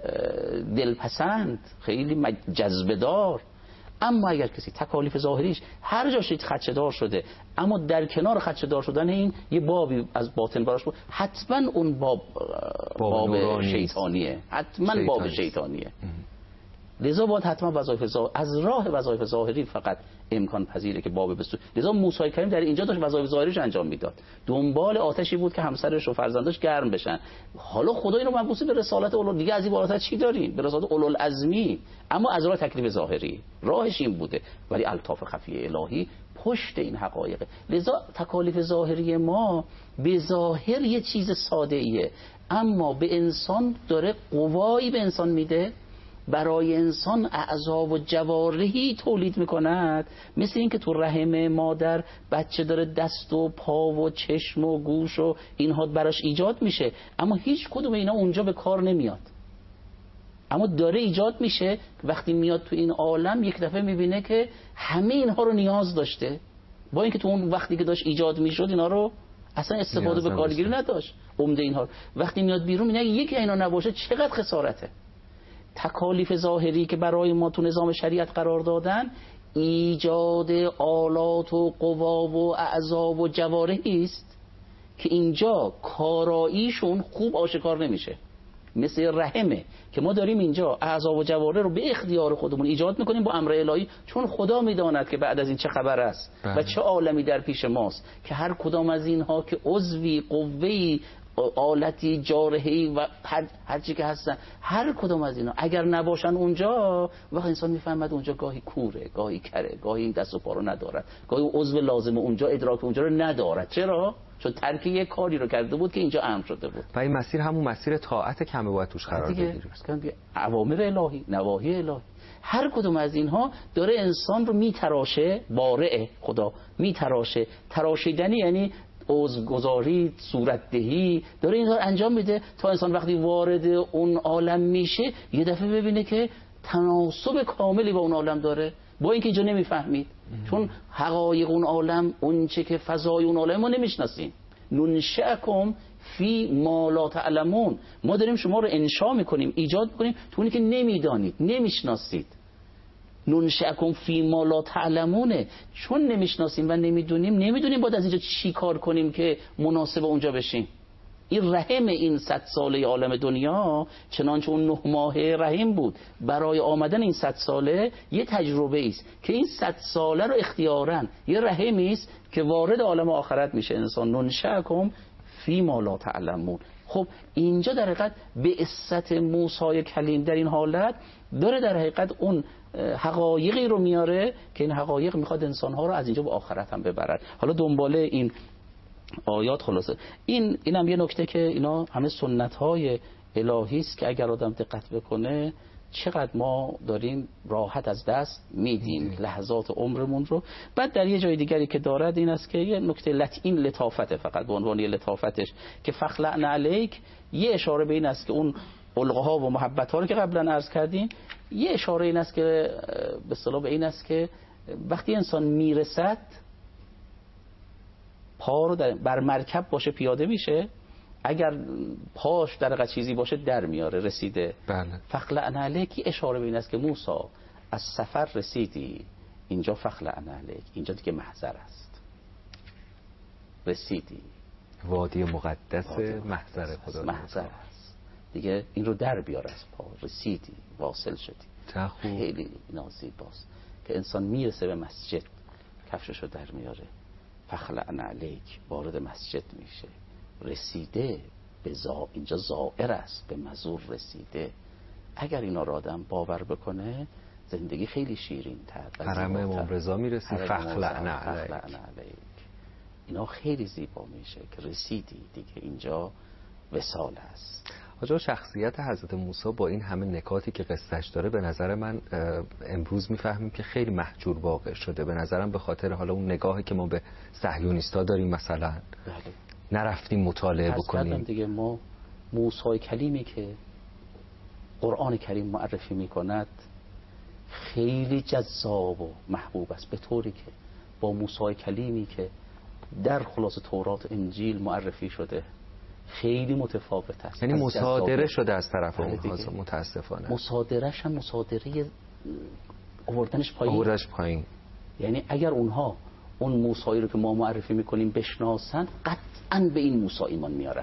دلپسند، خیلی جذبه‌دار، اما اگر کسی تکالیف ظاهریش هر جاش خدشه‌دار شده، اما در کنار خدشه‌دار شدن این یه بابی از باطن براش بود، حتما اون باب شیطانیه، حتما باب شیطانیه. لذا باید حتما از راه وظایف ظاهری فقط امکان پذیره که باب بسته. لذا موسی کریم در اینجا داشت وظایف ظاهریش انجام میداد، دنبال آتشی بود که همسرش و فرزندش گرم بشن. حالا خدا اینو مبعوث به رسالت دیگه از این بالاتر چی داریم؟ به رسالت اولوالعزمی، اما از راه تکلیف ظاهری راهش این بوده، ولی الطاف خفی الهی پشت این حقایقه. لذا تکالیف ظاهری ما به ظاهر یه چیز ساده ایه، اما به انسان داره قوایی به انسان میده، برای انسان اعضا و جوارحی تولید میکند، مثل این که تو رحم مادر بچه داره دست و پا و چشم و گوش و اینها براش ایجاد میشه، اما هیچ کدوم اینا اونجا به کار نمیاد، اما داره ایجاد میشه. وقتی میاد تو این عالم یک دفعه میبینه که همه اینها رو نیاز داشته، با اینکه تو اون وقتی که داشت ایجاد میشد اینا رو اصلا استفاده به کارگیری نداشت، عمده اینها. وقتی میاد بیرون میبینه یکی اینا نباشه چقدر خسارته. تکالیف ظاهری که برای ما تو نظام شریعت قرار دادن ایجاد آلات و قوا و اعضا و جوارحی است که اینجا کاراییشون خوب آشکار نمیشه. مثل رحمه که ما داریم اینجا اعضا و جوارح رو به اختیار خودمون ایجاد میکنیم با امر الهی، چون خدا میداند که بعد از این چه خبر است و چه عالمی در پیش ماست، که هر کدام از اینها که عضوی، قوه‌ای، آلتی، جارحه‌ای و هر چی که هستن، هر کدام از اینا اگر نباشن اونجا، وقت انسان میفهمد اونجا گاهی کوره، گاهی کره، گاهی این دست و پا رو ندارد، گاهی عضو لازم اونجا، ادراک اونجا رو ندارد. چرا؟ چون ترک یک کاری رو کرده بود که اینجا امر شده بود. و این مسیر همون مسیر طاعت که همه باید توش قرار بگیریم، اوامر الهی، نواهی الهی. هر کدوم از اینها داره انسان رو میتراشه، بارئ خدا میتراشه. تراشیدنی یعنی عضوگذاری، صورتدهی، داره این کار انجام میده تا انسان وقتی وارد اون عالم میشه یه دفعه ببینه که تناسب کاملی با اون عالم داره، با اینکه اینجا نمیفهمید، چون حقایق اون عالم، اون چه که فضای اون عالم ما نمیشناسیم. ننشأکم فی ما لا تعلمون، ما داریم شما رو انشا میکنیم، ایجاد میکنیم تو اونی که نمیدانید، نمیشناسید. ننشأکم فی ما لا تعلمونه، چون نمیشناسیم و نمیدونیم باید از اینجا چی کار کنیم که مناسب اونجا بشیم. این رحم این 100 ساله عالم دنیا چنانچه اون 9 ماهه رحم بود، برای آمدن این 100 ساله یه تجربه است که این 100 ساله رو اختیاراً یه رحمی است که وارد عالم آخرت میشه انسان. ننشأکم فی ما لا تعلمون. خب اینجا در حقیقت به بعثت موسی کلیم در این حالت داره در حقیقت اون حقایقی رو میاره که این حقایق میخواد انسانها رو از اینجا به آخرت هم ببرد. حالا دنباله این آیات خلاصه اینم یه نکته که اینا همه سنت‌های الهی است که اگر آدم دقت بکنه چقدر ما داریم راحت از دست میدیم لحظات عمرمون رو. بعد در یه جای دیگری که دارد این است که یه نکته این لطافته، فقط به عنوان یه لطافتش که فخلعنا علیک، یه اشاره به این است که اون القاها و محبت ها رو که قبلا عرض کردیم، یه اشاره این است که به اصطلاح به این است که وقتی انسان میرسد پا رو بر مرکب باشه پیاده میشه، اگر پاش در حقیقت چیزی باشه در میاره، رسیده. بله. فخلعنا علیک اشاره به این است که موسی از سفر رسیدی اینجا فخلعن علیک، اینجا دیگه محضر است. رسیدی وادی مقدس محضر خدا، محضر است دیگه، این رو در بیار از پا. رسیدی، واصل شدی. خیلی نازیباست که انسان میرسه به مسجد، کفششو در میاره، فخلعن علیک، وارد مسجد میشه. رسیده به اینجا زائر است، به مزور رسیده. اگر اینا رو آدم باور بکنه زندگی خیلی شیرین تر. حرم امام رضا میرسی، فخلعن علیک. اینا خیلی زیبا میشه که رسیدی دیگه، اینجا وصال است. آجا شخصیت حضرت موسی با این همه نکاتی که قصهش داره، به نظر من امروز میفهمیم که خیلی محجور واقع شده. به نظرم به خاطر حالا اون نگاهی که ما به صهیونیستا داریم مثلا، نرفتیم مطالعه بکنیم دیگه. ما موسی کلیمی که قرآن کریم معرفی میکند خیلی جذاب و محبوب است، به طوری که با موسی کلیمی که در خلاص تورات و انجیل معرفی شده خیلی متفاوت است. یعنی مصادره شده از طرف اونها، متاسفانه. مصادرهش هم مصادره آوردنش پایین. یعنی اگر اونها اون موسی رو که ما معرفی میکنیم بشناسن، قطعا به این موسی ایمان میارن.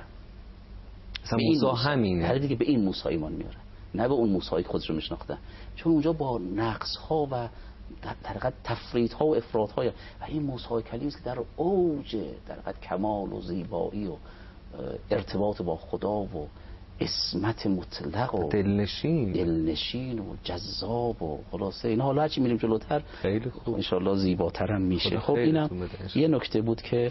موسی همینه دیگه، به این موسی ایمان میارن، نه به اون موسی خودش رو میشناختن، چون اونجا با نقص ها و در حقیقت تفریط ها و افراط های، و این موسی کلیم است که در اوج در حقیقت کمال و زیبایی و ارتباط با خدا و عصمت مطلق و دلنشین و جذاب و خلاصه اینا. حالا هرچی میریم جلوتر خیلی خوب ان شاء الله زیباتر هم میشه. خب اینم یه نکته بود که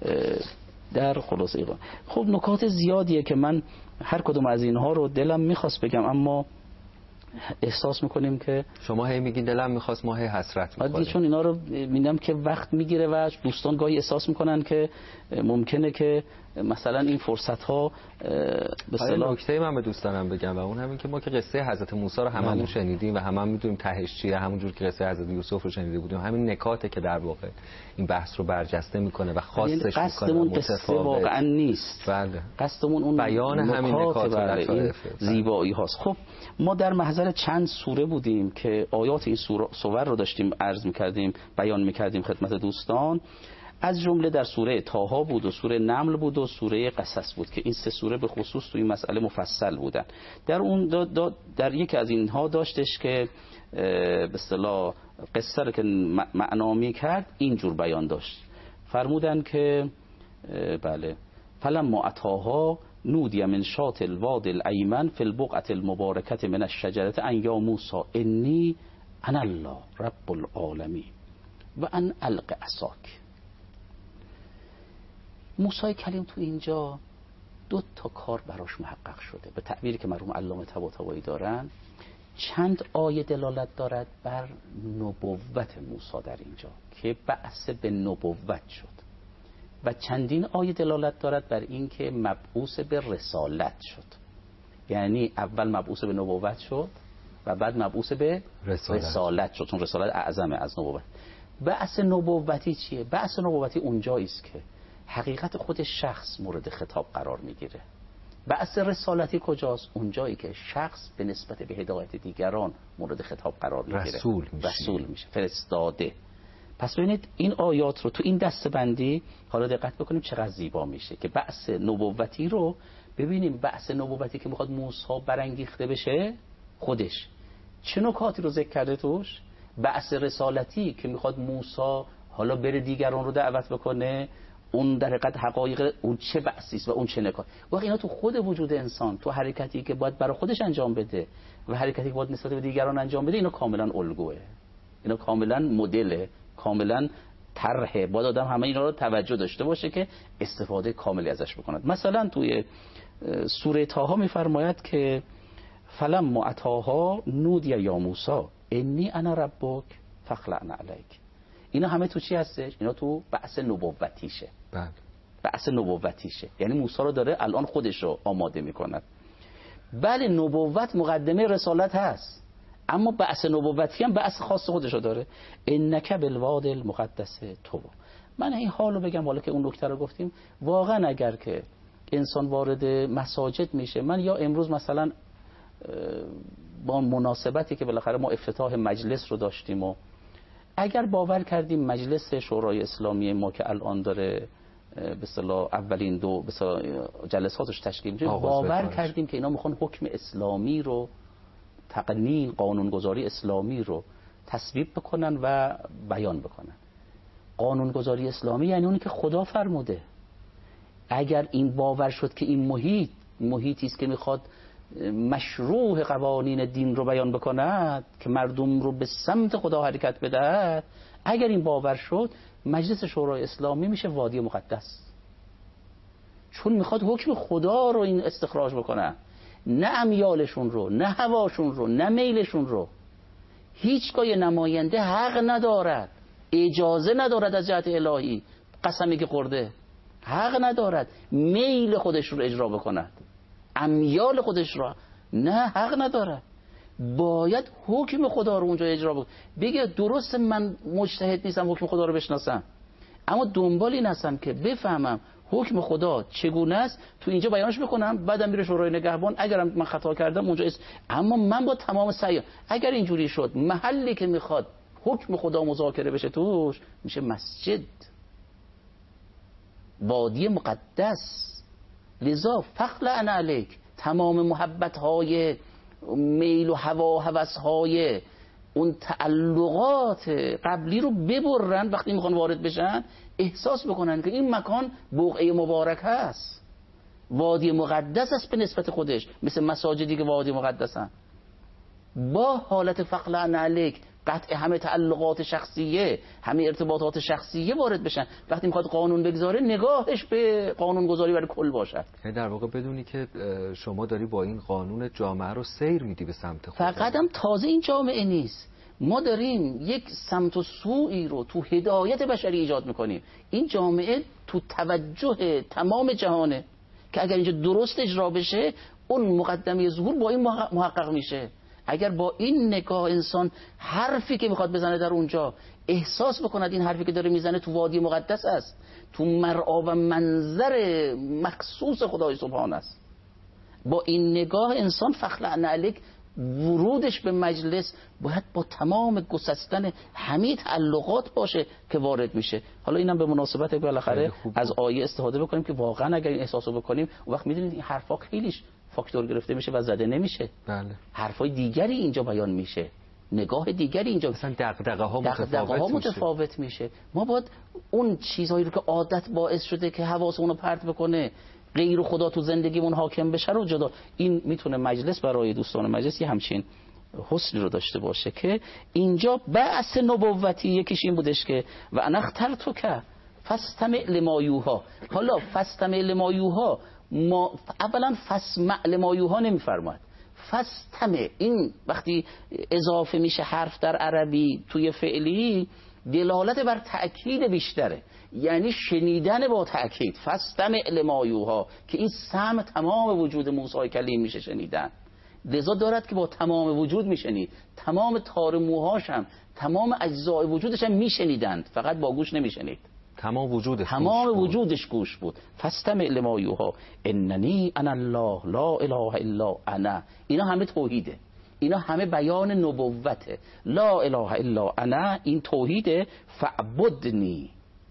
در خلاصه اینا. خب نکات زیادیه که من هر کدوم از اینها رو دلم میخواست بگم، اما احساس میکنیم که شما هی میگین دلم میخواست، ما هی حسرت میکنیم، چون اینا رو میدم که وقت میگیره و دوستان گاهی احساس میکنن که ممکنه که مثلا این فرصت ها به اصطلاح. نکته من به دوستانم بگم و اون همین که ما که قصه حضرت موسی رو هممون شنیدیم و هممون میدونیم تهش چیه، همونجور که قصه حضرت یوسف رو شنیده بودیم، همین نکاته که در واقع این بحث رو برجسته میکنه و خاصش میکنه. قصدمون قصه واقعا نیست، بله، قصدمون اون بیان همین نکات این زیبایی هاست. خب ما در محضر چند سوره بودیم که آیات این سور رو داشتیم عرض میکردیم، بیان میکردیم خدمت دوستان. از جمله در سوره طه بود و سوره نمل بود و سوره قصص بود که این سه سوره به خصوص توی این مسئله مفصل بودن. در اون در یکی از اینها داشتش که به اصطلاح قصه رو که معنا میکرد اینجور بیان داشت. فرمودن که بله، فلما اتاها نودی من شاط الواد الایمن فی البقعه المبارکه من الشجره ان یا موسی انی انا الله رب العالمین و ان الق عصاک. موسی کلیم تو اینجا دو تا کار براش محقق شده، به تعبیری که مرحوم علامه طباطبایی دارن. چند آیه دلالت دارد بر نبوت موسی در اینجا که بعث به نبوت شد، و چندین آیه دلالت دارد بر این که مبعوث به رسالت شد. یعنی اول مبعوث به نبوت شد و بعد مبعوث به رسالت شد، چون رسالت اعظمه از نبوت. بعث نبوتی چیه؟ بعث نبوتی اونجایی است که حقیقت خود شخص مورد خطاب قرار میگیره. بعث رسالتی کجاست؟ اونجایی که شخص به نسبت به هدایت دیگران مورد خطاب قرار میگیره، رسول میشه، فرستاده. پس ببینید این آیات رو تو این دسته‌بندی حالا دقت بکنیم چقدر زیبا میشه که بعث نبوتی رو ببینیم. بعث نبوتی که میخواد موسی برانگیخته بشه خودش چه نکاتی رو ذکر کرده توش. بعث رسالتی که میخواد موسی حالا بره دیگران رو دعوت بکنه، اون در حقیقت حقایق اون چه بعثی است و اون چه نکات. واقعا اینا تو خود وجود انسان، تو حرکتی که باید برای خودش انجام بده و حرکتی که باید نسبت به دیگران انجام بده، اینا کاملا الگوئه، اینا کاملا مدله، کاملا طرحه. باید آدم همه اینا رو توجه داشته باشه که استفاده کاملی ازش بکند. مثلا توی سوره طه میفرماید که فلما اتاها نودی یا موسی انی انا ربک فخلعن علیک. اینا همه تو چی هستش؟ اینا تو بعث نبوتیشه. بله، بعث نبوتیشه، یعنی موسی رو داره الان خودش رو آماده میکند. بله نبوت مقدمه رسالت هست، اما بعث نبوتی هم بعث خاص خودش رو داره. انک بالواد المقدس طوی. من این حالو بگم، حالا که اون نکته رو گفتیم، واقعا اگر که انسان وارد مساجد میشه، من یا امروز مثلا با مناسبتی که بالاخره ما افتتاح مجلس رو داشتیم و اگر باور کردیم مجلس شورای اسلامی ما که الان داره به اصطلاح اولین دو جلساتش تشکیل میشه، باور کردیم که اینا میخوان حکم اسلامی رو تقنین قانونگذاری اسلامی رو تصویب بکنن و بیان بکنن. قانونگذاری اسلامی یعنی اونی که خدا فرموده. اگر این باور شد که این محیطی است که میخواد مشروع قوانین دین رو بیان بکند که مردم رو به سمت خدا حرکت بده، اگر این باور شد مجلس شورای اسلامی میشه وادی مقدس، چون میخواد حکم خدا رو این استخراج بکنه، نه امیالشون رو، نه هواشون رو، نه میلشون رو. هیچگاه نماینده حق ندارد، اجازه ندارد از جهت الهی، قسمی که خورده حق ندارد میل خودش رو اجرا بکند، امیال خودش رو نه حق نداره. باید حکم خدا رو اونجا اجرا بکنه. بگه درست من مجتهد نیستم حکم خدا رو بشناسم، اما دنبال این هستم که بفهمم حکم خدا چگونه است، تو اینجا بیانش بکنم، بعدم میره شورای نگهبان اگرم من خطا کردم اونجا اما من با تمام سعی، اگر اینجوری شد محلی که میخواد حکم خدا مذاکره بشه توش میشه مسجد، وادی مقدس. لذا فخلع علیک، تمام محبت های میل و هوا و هوس های اون تعلقات قبلی رو ببرن، وقتی میخوان وارد بشن احساس بکنن که این مکان بقعه مبارک هست، وادی مقدس است به نسبت خودش، مثل مساجدی که وادی مقدسن. با حالت فخلع علیک قطع همه تعلقات شخصیه، همه ارتباطات شخصیه وارد بشن. وقتی میخواد قانون بگذاره نگاهش به قانون گذاری برای کل باشد. در واقع بدونی که شما داری با این قانون جامعه رو سیر میدی به سمت خدا. فقط هم تازه این جامعه نیست، ما داریم یک سمت و سویی رو تو هدایت بشری ایجاد میکنیم. این جامعه تو توجه تمام جهانه که اگر اینجا درست اجرا بشه اون مقدمه ظهور با این محقق میشه. اگر با این نگاه انسان حرفی که میخواد بزنه در اونجا احساس بکند این حرفی که داره میزنه تو وادی مقدس است، تو مرعا و منظر مخصوص خدای سبحان است، با این نگاه انسان فخلع علیک ورودش به مجلس باید با تمام گسستن همه تعلقات باشه که وارد میشه. حالا اینم به مناسبت بالاخره از آیه استفاده بکنیم که واقعا اگر این احساسو بکنیم وقت میدونید این حرفا خیلیش فاکتور گرفته میشه و زده نمیشه. بله. حرفای دیگری اینجا بیان میشه، نگاه دیگری اینجا، مثلا دغدغه ها متفاوت میشه. ما باید اون چیزهایی رو که عادت باعث شده که حواسمون رو پرت بکنه، غیر خدا تو زندگیمون حاکم بشه رو جدا. این میتونه مجلس برای دوستان مجلس یه همچین حسنی رو داشته باشه که اینجا بعث نبوتی یکیش این بودش که و انا اخترتک فاستمع لما یوحی. حالا فاستمع لما یوحی ما اولا فاسمع لما یوحی نمیفرماد، فاستمع این وقتی اضافه میشه حرف در عربی توی فعلی دلالت بر تأکید بیشتره، یعنی شنیدن با تأکید. فاستمع لما یوحی که این سمع تمام وجود موسی کلیم میشه شنیدن، لذا دارد که با تمام وجود میشنید، تمام تار موهاش هم تمام اجزای وجودش هم میشنیدند، فقط با گوش نمیشنید، تمام وجودش گوش بود. فاستمع لما یوحی اننی انا الله لا اله الا انا. اینا همه توحیده، اینا همه بیان نبوته. لا اله الا انا این توحیده. فعبدنی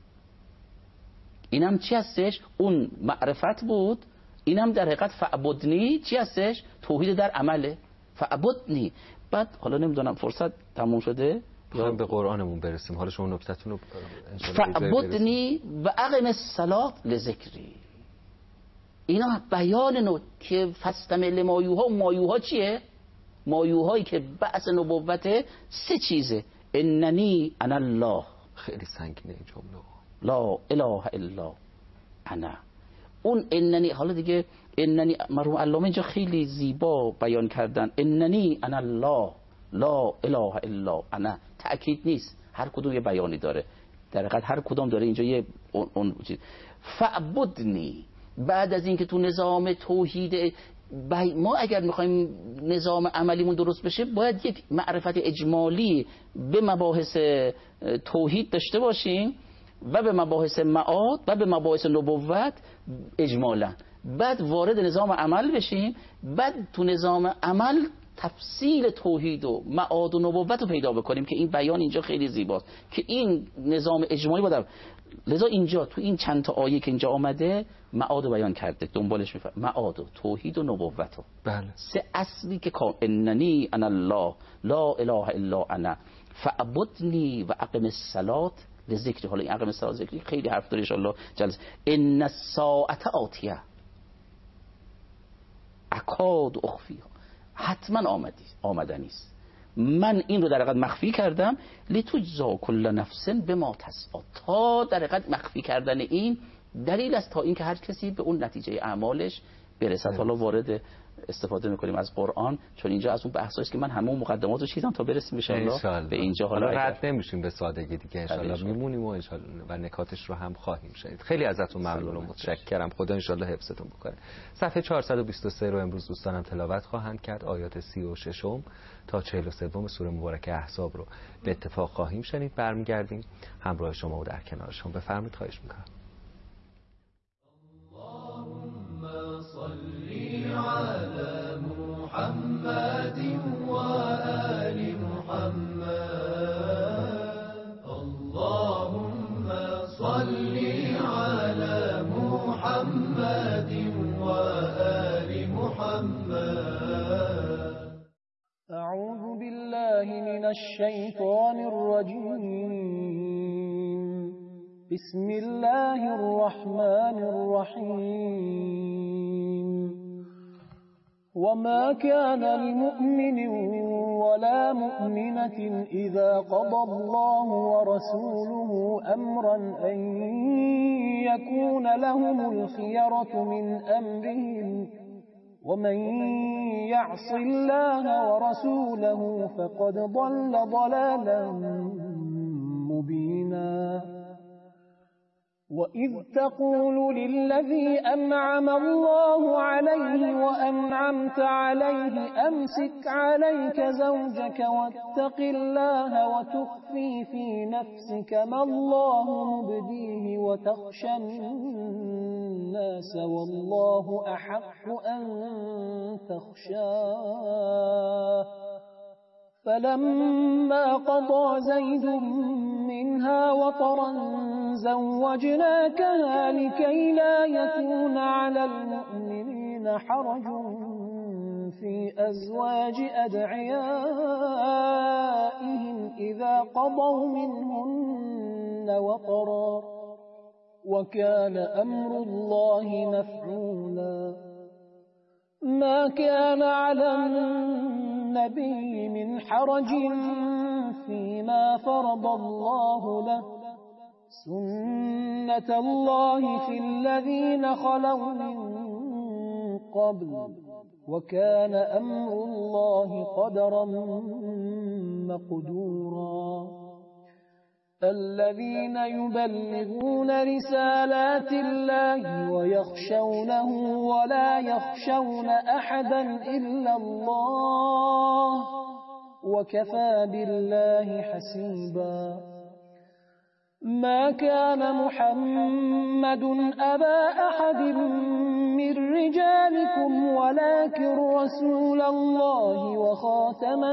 اینم چی هستش؟ اون معرفت بود. اینم در حقیقت فعبدنی چی هستش؟ توحید در عمله. فعبدنی. بعد حالا نمیدونم فرصت تموم شده یا به قرآنمون برسیم. حالا شما نکته‌تون رو فعبدنی و اقم الصلاة لذکری. اینا بیان که فاستمع لما یوحی. مایوها چیه؟ مایوهایی که بعث نبوته سه چیزه. اننی انا الله. خیلی سنگینه این جمله. لا اله الا انا. اون اننی، حالا دیگه اننی مرحوم علامه اینجا خیلی زیبا بیان کردن. اننی انا الله لا اله الا انا. تأکید نیست، هر کدوم یه بیانی داره، در حقیقت هر کدوم داره اینجا یه اون چیز. فعبدنی بعد از اینکه تو نظام توحید ما اگر میخوایم نظام عملیمون درست بشه باید یک معرفت اجمالی به مباحث توحید داشته باشیم و به مباحث معاد و به مباحث نبوت اجمالا. بعد وارد نظام عمل بشیم، بعد تو نظام عمل تفصیل توحید و معاد و نبوت رو پیدا بکنیم که این بیان اینجا خیلی زیباست که این نظام اجماعی باید. لذا اینجا تو این چند تا آیه که اینجا آمده معاد رو بیان کرده، دنبالش میفرد معاد و توحید و نبوت رو. بله. سه اصلی که اننی انا الله لا اله الا انا فعبدنی و اقم الصلاة لذکری. حالا این اقم الصلاة ذکری خیلی حرف داره ان شاء الله جلسه. ان الساعه آتیه اکاد اخفیها، حتما آمدنی است. من این رو در حقیقت مخفی کردم لتجزا کل نفس بما تسعی، تا در حقیقت مخفی کردن این دلیل است تا اینکه هر کسی به اون نتیجه اعمالش برسد. حالا وارد استفاده میکنیم از قرآن، چون اینجا از اون بحثایی است که من همه مقدمات رو چیدم تا برسیم ان شاء الله به اینجا. حالا رد نمیشیم به سادگی دیگه ان شاء الله، میمونیم و ان شاء الله و نکاتش رو هم خواهیم شنید. خیلی ازتون ممنون و متشکرم. خدا ان شاء الله حفظتون بکنه. صفحه 423 رو امروز دوستانم تلاوت خواهند کرد. آیات 36 تا 43 سوره مبارکه احزاب رو به اتفاق خواهیم شنید. برمیگردیم همراه شما و در کنار شما. بفرمایید. خواهش میکنم. صلی علی محمد و آل محمد. اللهم صلی علی محمد و آل محمد. اعوذ بالله من الشیطان الرجیم. بسم الله الرحمن الرحيم. وما كان لمؤمن ولا مؤمنة إذا قضى الله ورسوله أمرا أن يكون لهم الخيرة من أمرهم ومن يعص الله ورسوله فقد ضل ضلالا مبينا. وإذ تقول للذي أنعم الله عليه وأنعمت عليه أمسك عليك زوجك واتق الله وتخفي في نفسك ما الله مبديه وتخشى الناس والله أحق أن تخشاه. فلما قضى زيد منها وطرا زوجناكها لكي لا يكون على المؤمنين حرج في أزواج أدعيائهم إذا قضوا منهن وطرا وكان أمر الله مفعولا. ما كان على النبي من حرج فيما فرض الله له سنة الله في الذين خلوا من قبل وكان أمر الله قدرا مقدورا. الذين يبلغون رسالات الله ويخشونه ولا يخشون أحدا إلا الله وكفى بالله حسيبا. ما كان محمد أبا أحد من رجالكم ولكن رسول الله وخاتم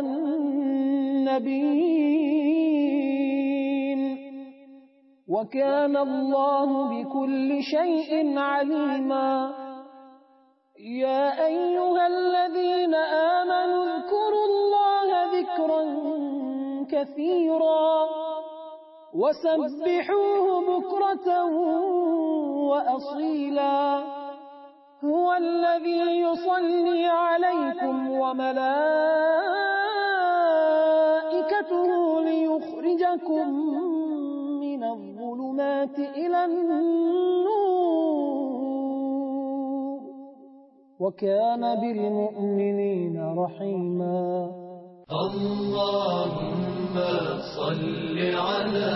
النبيين وكان الله بكل شيء عليما. يا أيها الذين آمنوا اذكروا الله ذكرا كثيرا وسبحوه بكرة وأصيلا. هو الذي يصلي عليكم وملائكته ليخرجكم من الظلمات إلى النور وكان بالمؤمنين رحيما. اللهم صل على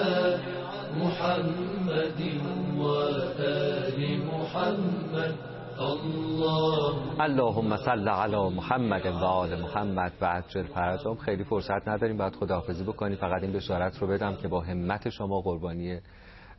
محمد وآل محمد. اللهم صل علی محمد و آل محمد و عجل فرجهم. خیلی فرصت نداریم، باید خداحافظی بکنیم. فقط این بشارت رو بدم که با همت شما قربانی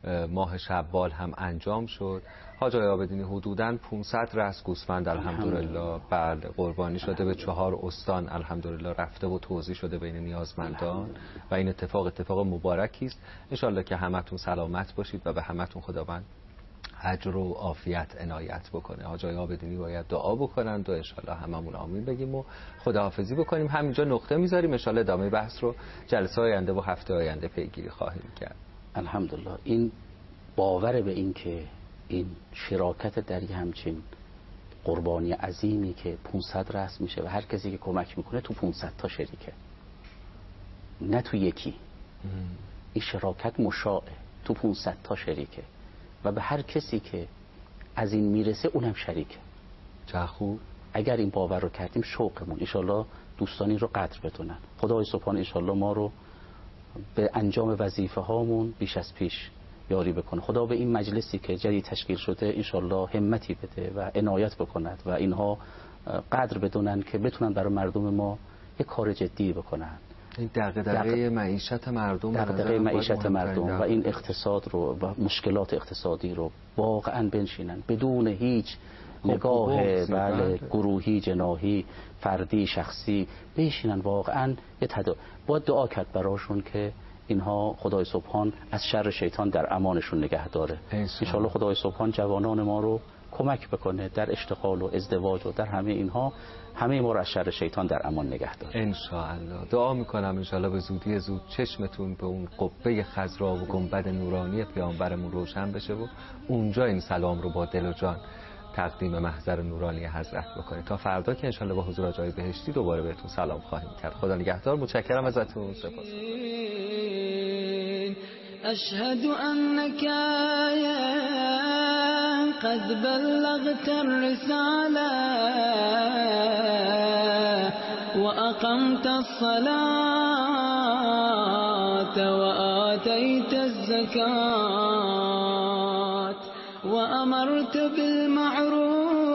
ماه شوال هم انجام شد. حاج آقای عابدینی حدوداً 500 رأس گوسفند الحمدلله بله قربانی شده به 4 استان الحمدلله رفته و توزیع شده بین نیازمندان و این اتفاق مبارکی است. ان شاءالله که همتون سلامت باشید و به همتون خداوند اجر و عافیت عنایت بکنه. حاج آقای عابدینی باید دعا بکنند و ان شاءالله هممون آمین بگیم و خداحافظی بکنیم. همینجا نقطه میذاریم، ان شاءالله ادامه بحث رو جلسه آینده و هفته آینده پیگیری خواهیم کرد. الحمدلله. این باور به این که این شراکت در یه همچین قربانی عظیمی که 500 رأس میشه و هر کسی که کمک میکنه تو 500 تا شریکه، نه تو یکی. این شراکت مشاعه، تو 500 تا شریکه و به هر کسی که از این میرسه اونم شریکه. چه خوب. اگر این باور رو کردیم شوقمون انشالله دوستانی رو قدر بدونن. خدای سبحان انشالله ما رو به انجام وظیفه هامون بیش از پیش یاری بکنه. خدا به این مجلسی که جدید تشکیل شده انشالله همتی بده و عنایت بکند و اینها قدر بدونن که بتونن برای مردم ما یک کار جدی بکنن. این دغدغه معیشت مردم، دغدغه معیشت مردم و این اقتصاد رو و مشکلات اقتصادی رو واقعا بنشینن بدون هیچ نگاه گروهی، جناحی، فردی، شخصی، بشینن واقعا باید دعا کرد براشون که اینها خدای سبحان از شر شیطان در امانشون نگه داره. انشالله خدای سبحان جوانان ما رو کمک بکنه در اشتغال و ازدواج و در همه اینها، همه ما رو از شر شیطان در امان نگه داره انشاءالله. دعا میکنم انشاءالله به زودی زود چشمتون به اون قبه خضرا و گنبد نورانی پیامبرمون روشن بشه و اونجا این سلام رو با دل و جان تقدیم محضر نورانی حضرت بکنید. تا فردا که انشاءالله با حضور جای بهشتی دوباره بهتون سلام خواهیم کرد. خدا نگهدار. متشکرم ازتون. سپاس. أشهد أنك قد بلغت الرسالة وأقمت الصلاة وآتيت الزكاة وأمرت بالمعروف